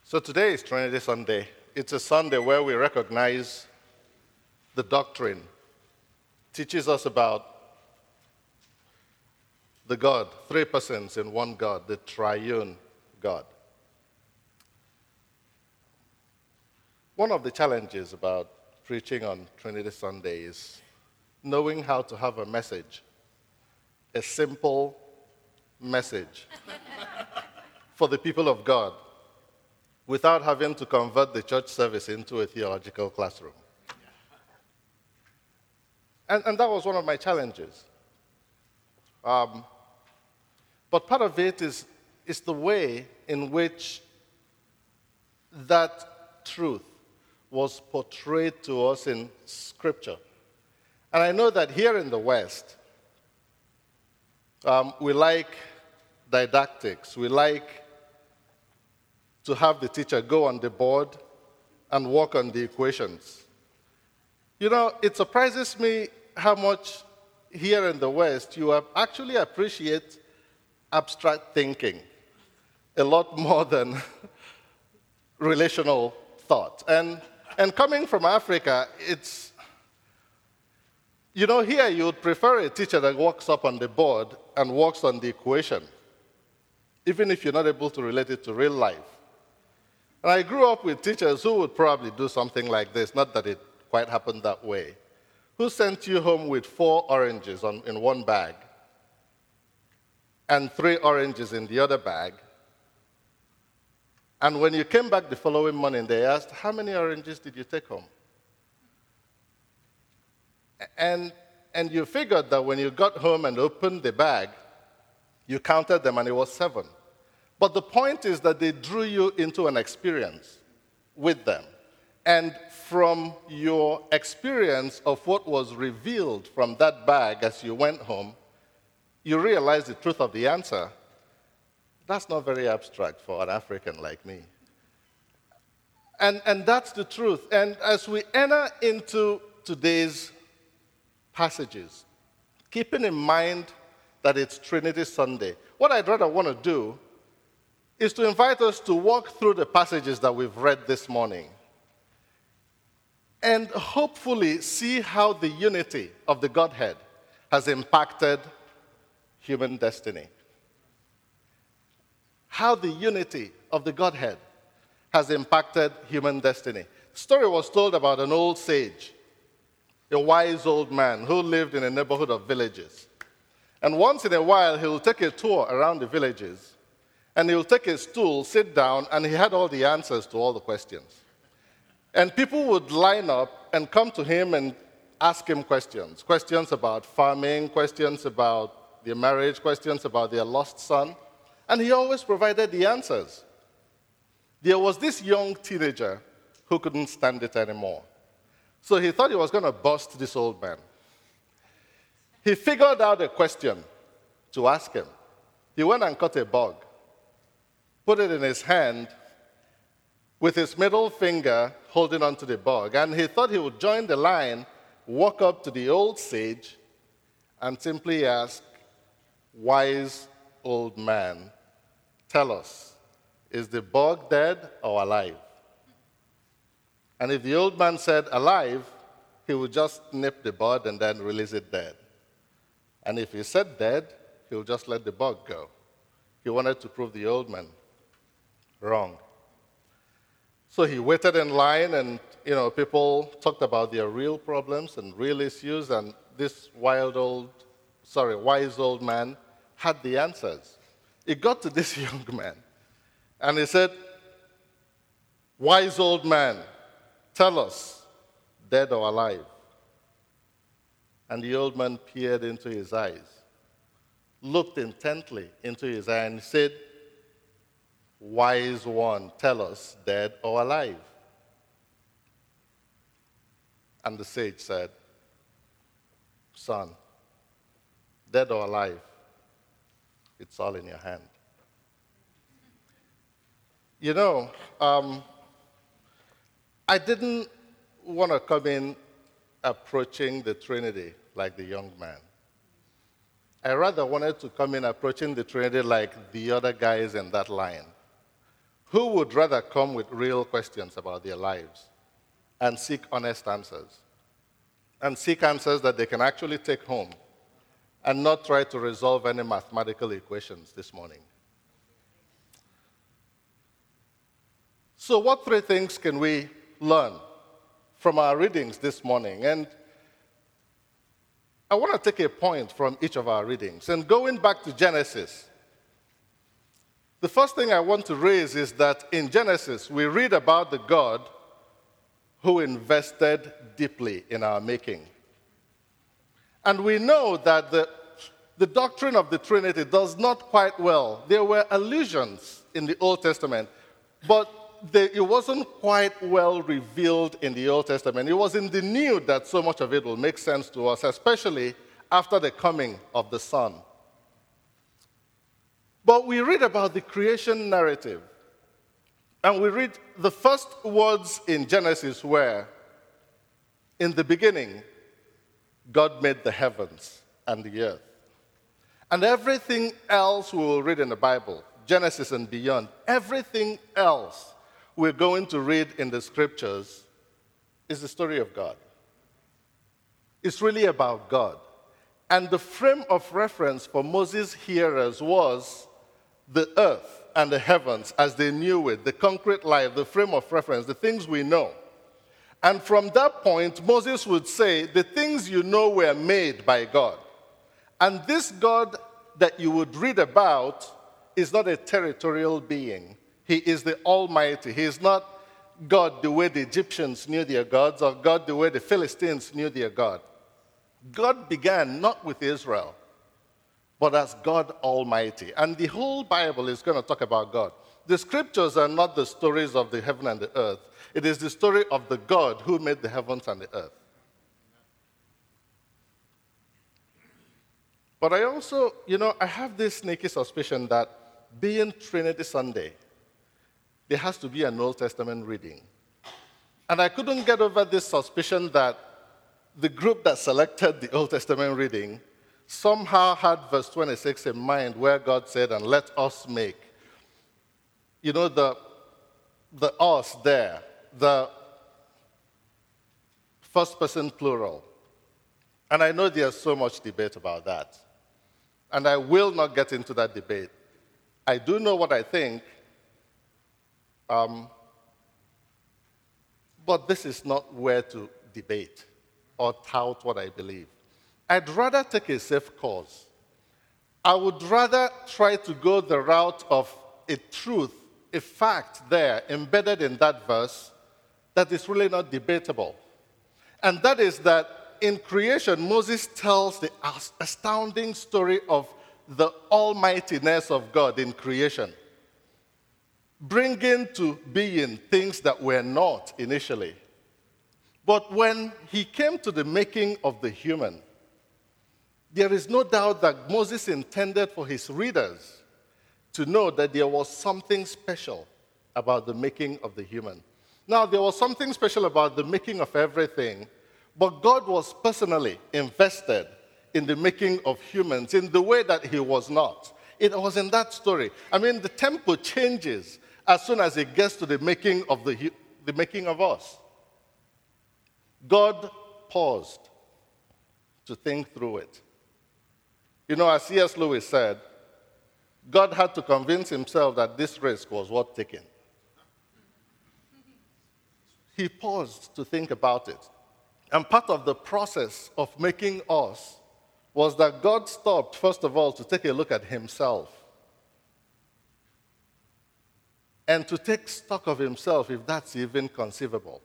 So today is Trinity Sunday. It's a Sunday where we recognize the doctrine, teaches us about the God, three persons in one God, the triune God. One of the challenges about preaching on Trinity Sunday is knowing how to have a message, a simple message for the people of God without having to convert the church service into a theological classroom. And that was one of my challenges. But part of it is the way in which that truth was portrayed to us in Scripture. And I know that here in the West, we like didactics. We like to have the teacher go on the board and work on the equations. You know, it surprises me how much here in the West you actually appreciate abstract thinking a lot more than relational thought. And coming from Africa, it's, you know, here you would prefer a teacher that walks up on the board and works on the equation, even if you're not able to relate it to real life. And I grew up with teachers who would probably do something like this, not that it quite happened that way, who sent you home with 4 oranges in one bag and 3 oranges in the other bag. And when you came back the following morning, they asked, how many oranges did you take home? And you figured that when you got home and opened the bag, you counted them and it was 7. But the point is that they drew you into an experience with them. And from your experience of what was revealed from that bag as you went home, you realized the truth of the answer. That's not very abstract for an African like me. And that's the truth. And as we enter into today's passages, keeping in mind that it's Trinity Sunday, what I'd rather want to do is to invite us to walk through the passages that we've read this morning and hopefully see how the unity of the Godhead has impacted human destiny. How the unity of the Godhead has impacted human destiny. The story was told about an old sage, a wise old man who lived in a neighborhood of villages. And once in a while, he will take a tour around the villages, and he'll take a stool, sit down, and he had all the answers to all the questions. And people would line up and come to him and ask him questions. Questions about farming, questions about their marriage, questions about their lost son. And he always provided the answers. There was this young teenager who couldn't stand it anymore. So he thought he was going to bust this old man. He figured out a question to ask him. He went and caught a bug, put it in his hand with his middle finger holding onto the bug. And he thought he would join the line, walk up to the old sage, and simply ask, wise old man, tell us, is the bug dead or alive? And if the old man said alive, he would just nip the bud and then release it dead. And if he said dead, he would just let the bug go. He wanted to prove the old man wrong. So he waited in line, and people talked about their real problems and real issues, and this wise old man had the answers. It got to this young man, and he said, wise old man, tell us, dead or alive? And the old man peered into his eyes, looked intently into his eye, and said, wise one, tell us, dead or alive? And the sage said, son, dead or alive, it's all in your hand. You know, I didn't want to come in approaching the Trinity like the young man. I rather wanted to come in approaching the Trinity like the other guys in that line, who would rather come with real questions about their lives and seek honest answers, and seek answers that they can actually take home and not try to resolve any mathematical equations this morning? So what three things can we learn from our readings this morning? And I want to take a point from each of our readings. And going back to Genesis, the first thing I want to raise is that in Genesis, we read about the God who invested deeply in our making. And we know that the doctrine of the Trinity does not quite well. There were allusions in the Old Testament, but it wasn't quite well revealed in the Old Testament. It was in the New that so much of it will make sense to us, especially after the coming of the Son. But we read about the creation narrative, and we read the first words in Genesis were, in the beginning, God made the heavens and the earth. And everything else we will read in the Bible, Genesis and beyond, everything else we're going to read in the scriptures is the story of God. It's really about God. And the frame of reference for Moses' hearers was the earth and the heavens as they knew it, the concrete life, the frame of reference, the things we know. And from that point, Moses would say, the things you know were made by God. And this God that you would read about is not a territorial being. He is the Almighty. He is not God the way the Egyptians knew their gods, or God the way the Philistines knew their God. God began not with Israel, but as God Almighty. And the whole Bible is going to talk about God. The scriptures are not the stories of the heaven and the earth. It is the story of the God who made the heavens and the earth. But I also, I have this sneaky suspicion that being Trinity Sunday, there has to be an Old Testament reading. And I couldn't get over this suspicion that the group that selected the Old Testament reading somehow had verse 26 in mind, where God said, and let us make. The us there, the first person plural. And I know there's so much debate about that. And I will not get into that debate. I do know what I think, but this is not where to debate or tout what I believe. I'd rather take a safe course. I would rather try to go the route of a truth, a fact there embedded in that verse that is really not debatable. And that is that in creation, Moses tells the astounding story of the almightiness of God in creation, bringing to being things that were not initially. But when he came to the making of the human, there is no doubt that Moses intended for his readers to know that there was something special about the making of the human. Now, there was something special about the making of everything, but God was personally invested in the making of humans in the way that he was not. It was in that story. I mean, the tempo changes as soon as it gets to the making of the making of us. God paused to think through it. As C.S. Lewis said, God had to convince himself that this risk was worth taking. He paused to think about it. And part of the process of making us was that God stopped, first of all, to take a look at himself and to take stock of himself, if that's even conceivable.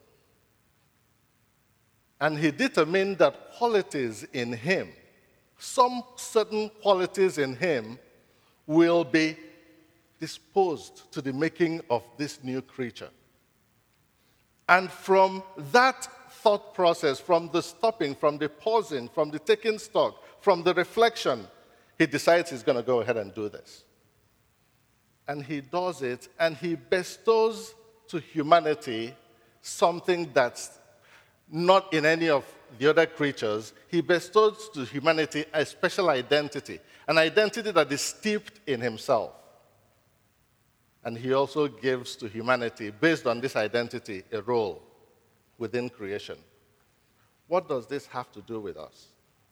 And he determined that qualities in him, some certain qualities in him, will be disposed to the making of this new creature. And from that thought process, from the stopping, from the pausing, from the taking stock, from the reflection, he decides he's going to go ahead and do this. And he does it, and he bestows to humanity something that's not in any of the other creatures. He bestows to humanity a special identity, an identity that is steeped in himself. And he also gives to humanity, based on this identity, a role within creation. What does this have to do with us?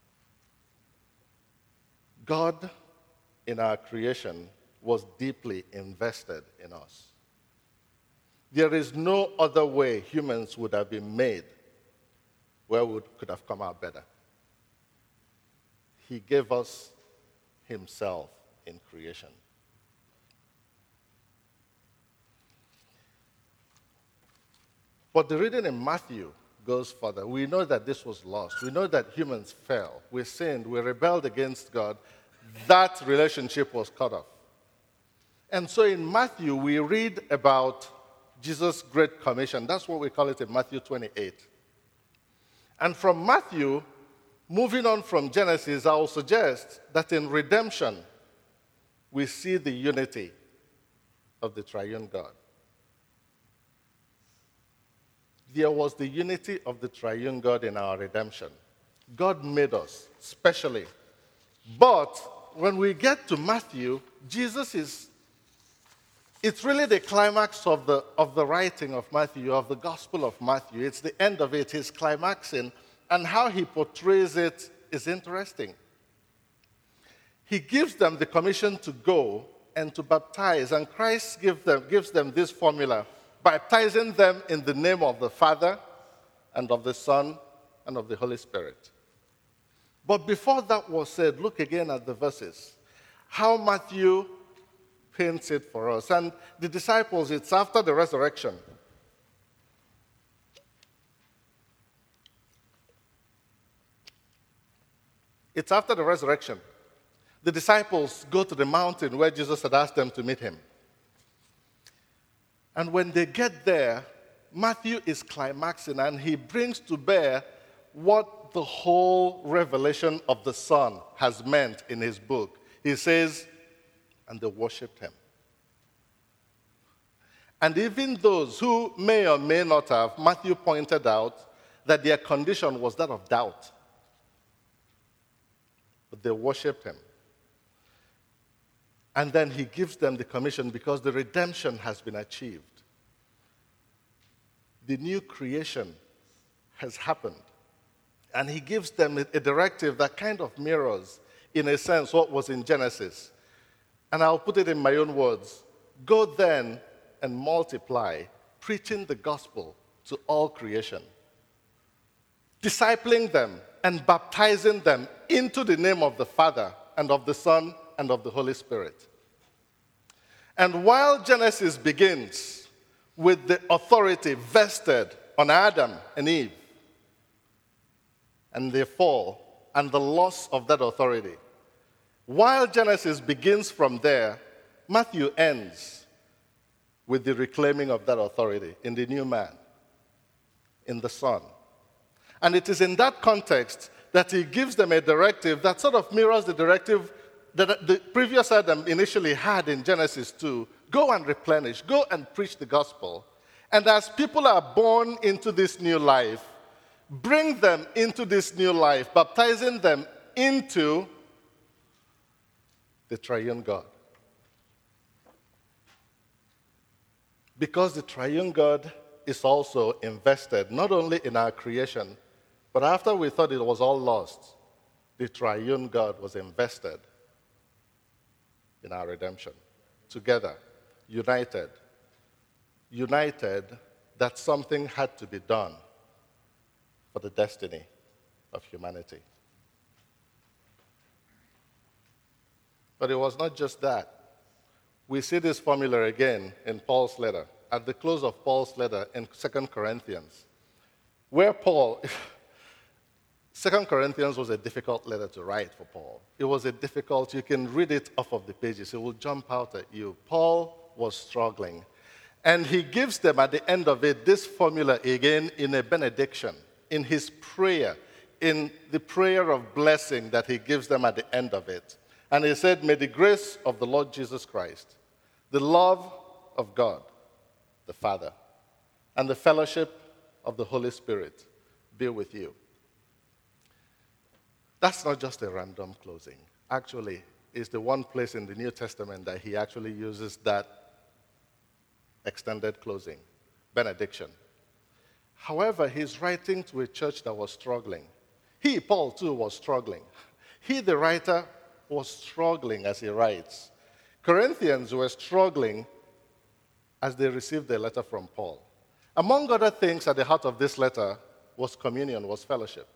God, in our creation, was deeply invested in us. There is no other way humans would have been made where we could have come out better. He gave us himself in creation. But the reading in Matthew goes further. We know that this was lost. We know that humans fell. We sinned. We rebelled against God. That relationship was cut off. And so in Matthew, we read about Jesus' Great Commission. That's what we call it in Matthew 28. And from Matthew, moving on from Genesis, I will suggest that in redemption, we see the unity of the triune God. There was the unity of the triune God in our redemption. God made us specially. But when we get to Matthew, it's really the climax of the writing of Matthew, of the Gospel of Matthew. It's the end of it, his climaxing, and how he portrays it is interesting. He gives them the commission to go and to baptize, and Christ gives them this formula, baptizing them in the name of the Father and of the Son and of the Holy Spirit. But before that was said, look again at the verses. How Matthew paints it for us. And the disciples, it's after the resurrection. It's after the resurrection. The disciples go to the mountain where Jesus had asked them to meet him. And when they get there, Matthew is climaxing, and he brings to bear what the whole revelation of the Son has meant in his book. He says, and they worshipped him. And even those who may or may not have, Matthew pointed out that their condition was that of doubt. But they worshipped him. And then he gives them the commission because the redemption has been achieved. The new creation has happened. And he gives them a directive that kind of mirrors, in a sense, what was in Genesis. And I'll put it in my own words. Go then and multiply, preaching the gospel to all creation, discipling them and baptizing them into the name of the Father and of the Son and of the Holy Spirit. And while Genesis begins with the authority vested on Adam and Eve, and their fall and the loss of that authority, while Genesis begins from there, Matthew ends with the reclaiming of that authority in the new man, in the Son. And it is in that context that he gives them a directive that sort of mirrors the directive that the previous Adam initially had in Genesis 2. Go and replenish, go and preach the gospel. And as people are born into this new life, bring them into this new life, baptizing them into the triune God. Because the triune God is also invested not only in our creation, but after we thought it was all lost, the triune God was invested in our redemption. Together, united that something had to be done for the destiny of humanity. But it was not just that. We see this formula again in Paul's letter, at the close of Paul's letter in 2 Corinthians, where Paul, 2 Corinthians was a difficult letter to write for Paul. It was you can read it off of the pages, it will jump out at you. Paul was struggling. And he gives them at the end of it this formula again in a benediction, in his prayer, in the prayer of blessing that he gives them at the end of it. And he said, may the grace of the Lord Jesus Christ, the love of God, the Father, and the fellowship of the Holy Spirit be with you. That's not just a random closing. Actually, it's the one place in the New Testament that he actually uses that extended closing, benediction. However, he's writing to a church that was struggling. He, Paul, too, was struggling. He, the writer, was struggling as he writes. Corinthians were struggling as they received the letter from Paul. Among other things, at the heart of this letter was communion, was fellowship.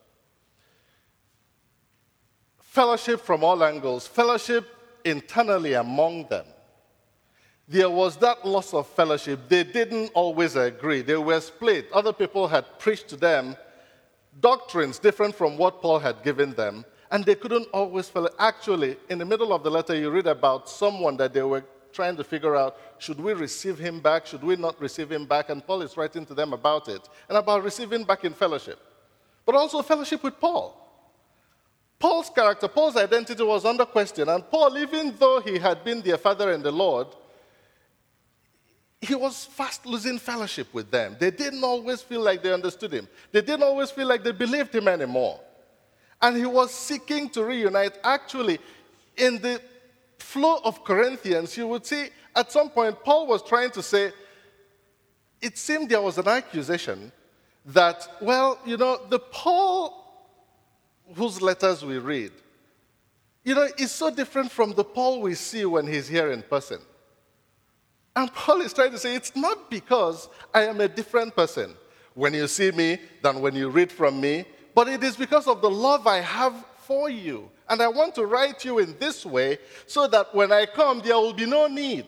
Fellowship from all angles, fellowship internally among them. There was that loss of fellowship. They didn't always agree. They were split. Other people had preached to them doctrines different from what Paul had given them, and they couldn't always follow. Actually, in the middle of the letter, you read about someone that they were trying to figure out, should we receive him back? Should we not receive him back? And Paul is writing to them about it, and about receiving back in fellowship, but also fellowship with Paul. Paul's character, Paul's identity was under question, and Paul, even though he had been their father in the Lord, he was fast losing fellowship with them. They didn't always feel like they understood him. They didn't always feel like they believed him anymore. And he was seeking to reunite. Actually, in the flow of Corinthians, you would see at some point Paul was trying to say, it seemed there was an accusation that, well, the Paul whose letters we read, is so different from the Paul we see when he's here in person. And Paul is trying to say, it's not because I am a different person when you see me than when you read from me, but it is because of the love I have for you. And I want to write you in this way so that when I come, there will be no need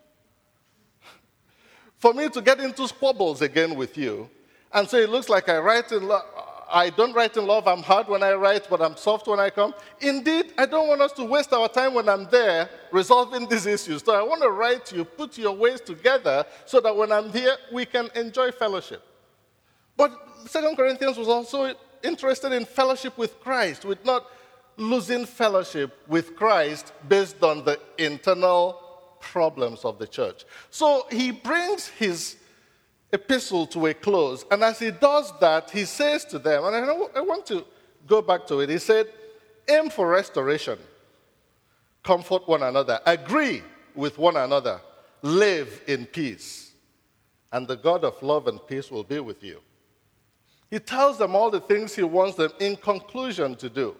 for me to get into squabbles again with you. And so it looks like I don't write in love. I'm hard when I write, but I'm soft when I come. Indeed, I don't want us to waste our time when I'm there resolving these issues. So I want to write you, put your ways together so that when I'm here, we can enjoy fellowship. But 2 Corinthians was also interested in fellowship with Christ, with not losing fellowship with Christ based on the internal problems of the church. So he brings his epistle to a close, and as he does that, he says to them, and I want to go back to it, he said, aim for restoration, comfort one another, agree with one another, live in peace, and the God of love and peace will be with you. He tells them all the things he wants them in conclusion to do.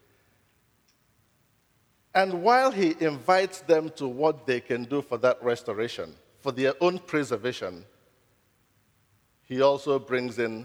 And while he invites them to what they can do for that restoration, for their own preservation, he also brings in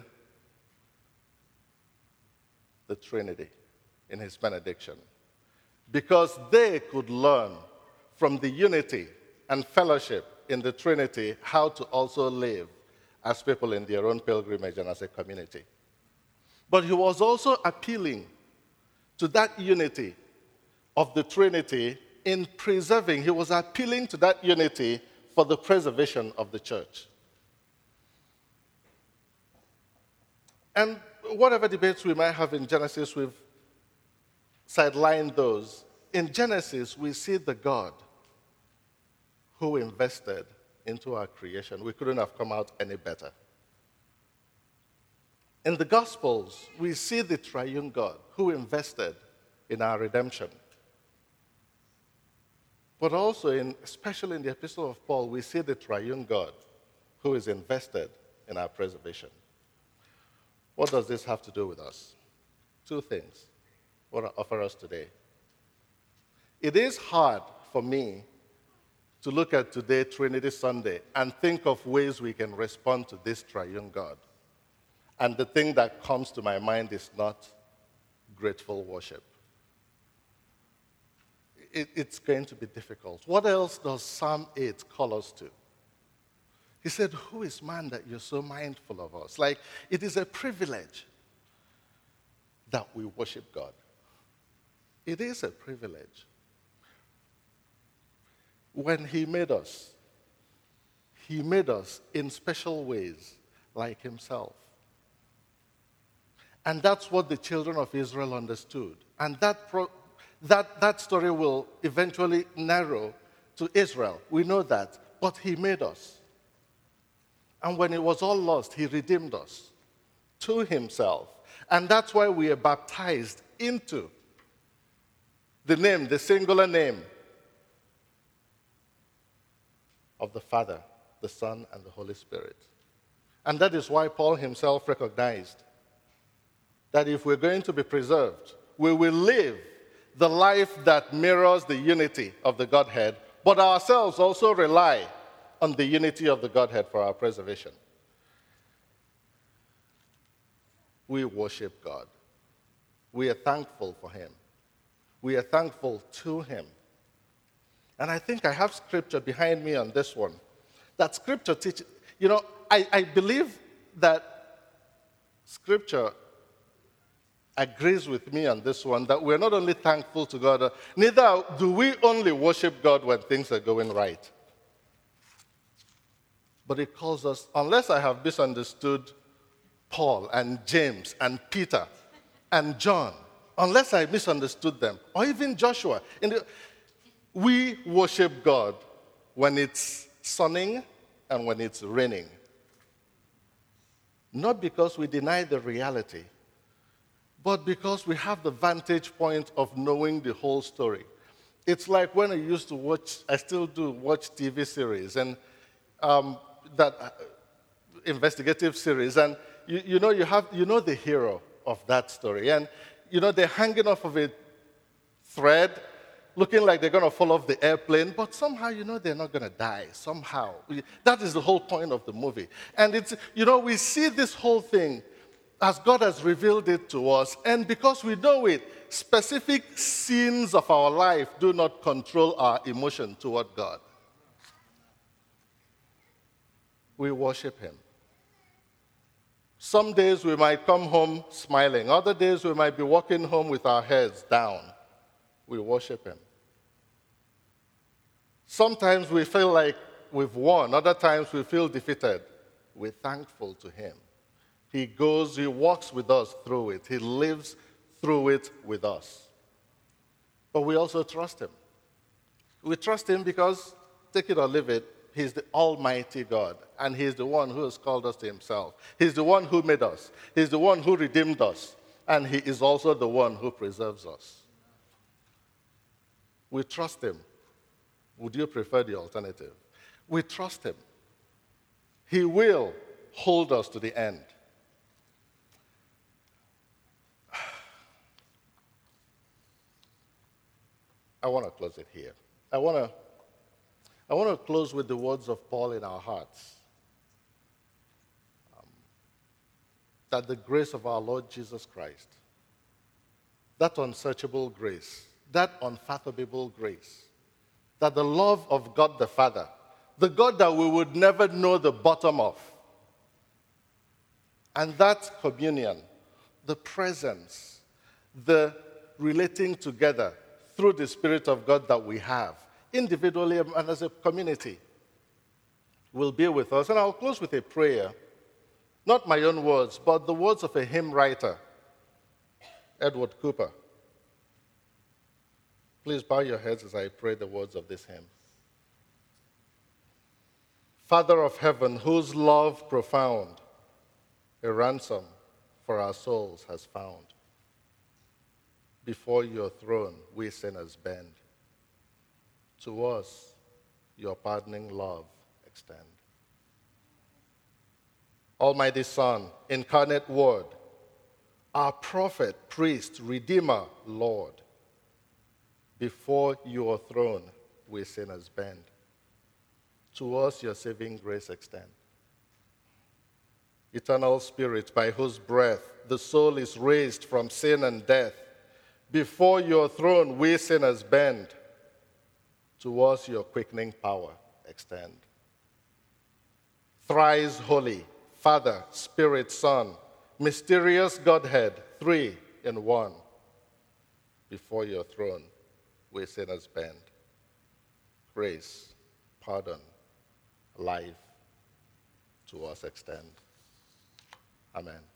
the Trinity in his benediction, because they could learn from the unity and fellowship in the Trinity how to also live as people in their own pilgrimage and as a community. But he was also appealing to that unity of the Trinity in preserving. He was appealing to that unity for the preservation of the church. And whatever debates we might have in Genesis, we've sidelined those. In Genesis, we see the God who invested into our creation. We couldn't have come out any better. In the Gospels, we see the triune God who invested in our redemption. But also, especially in the Epistle of Paul, we see the triune God who is invested in our preservation. What does this have to do with us? Two things. What I offer us today. It is hard for me to look at today, Trinity Sunday, and think of ways we can respond to this triune God. And the thing that comes to my mind is not grateful worship. It's going to be difficult. What else does Psalm 8 call us to? He said, who is man that you're so mindful of us? Like, it is a privilege that we worship God. It is a privilege. When he made us in special ways like himself. And that's what the children of Israel understood. And that story will eventually narrow to Israel. We know that. But he made us. And when it was all lost, he redeemed us to himself. And that's why we are baptized into the name, the singular name of the Father, the Son, and the Holy Spirit. And that is why Paul himself recognized that if we're going to be preserved, we will live the life that mirrors the unity of the Godhead, but ourselves also rely on the unity of the Godhead for our preservation. We worship God. We are thankful for him. We are thankful to him. And I think I have scripture behind me on this one. That scripture teaches, I believe that scripture agrees with me on this one, that we're not only thankful to God, neither do we only worship God when things are going right. But it calls us, unless I have misunderstood Paul and James and Peter and John, unless I misunderstood them, or even Joshua, we worship God when it's sunning and when it's raining. Not because we deny the reality, but because we have the vantage point of knowing the whole story. It's like when I used to watch, I still do watch TV series, and that investigative series, and you know the hero of that story, and they're hanging off of a thread, looking like they're going to fall off the airplane, but somehow they're not going to die. Somehow, that is the whole point of the movie, and it's we see this whole thing as God has revealed it to us, and because we know it, specific scenes of our life do not control our emotion toward God. We worship him. Some days we might come home smiling. Other days we might be walking home with our heads down. We worship him. Sometimes we feel like we've won. Other times we feel defeated. We're thankful to him. He walks with us through it. He lives through it with us. But we also trust him. We trust him because, take it or leave it, he's the Almighty God, and he's the one who has called us to himself. He's the one who made us. He's the one who redeemed us, and he is also the one who preserves us. We trust him. Would you prefer the alternative? We trust him. He will hold us to the end. I want to close it here. I want to close with the words of Paul in our hearts. That the grace of our Lord Jesus Christ, that unsearchable grace, that unfathomable grace, that the love of God the Father, the God that we would never know the bottom of, and that communion, the presence, the relating together through the Spirit of God that we have, individually and as a community, will be with us. And I'll close with a prayer, not my own words, but the words of a hymn writer, Edward Cooper. Please bow your heads as I pray the words of this hymn. Father of heaven, whose love profound a ransom for our souls has found, before your throne we sinners bend. To us your pardoning love extend. Almighty Son, incarnate Word, our prophet, priest, redeemer, Lord, before your throne we sinners bend. To us your saving grace extend. Eternal Spirit, by whose breath the soul is raised from sin and death, before your throne we sinners bend. To us your quickening power extend. Thrice holy, Father, Spirit, Son, mysterious Godhead, three in one. Before your throne we sinners bend. Grace, pardon, life to us extend. Amen.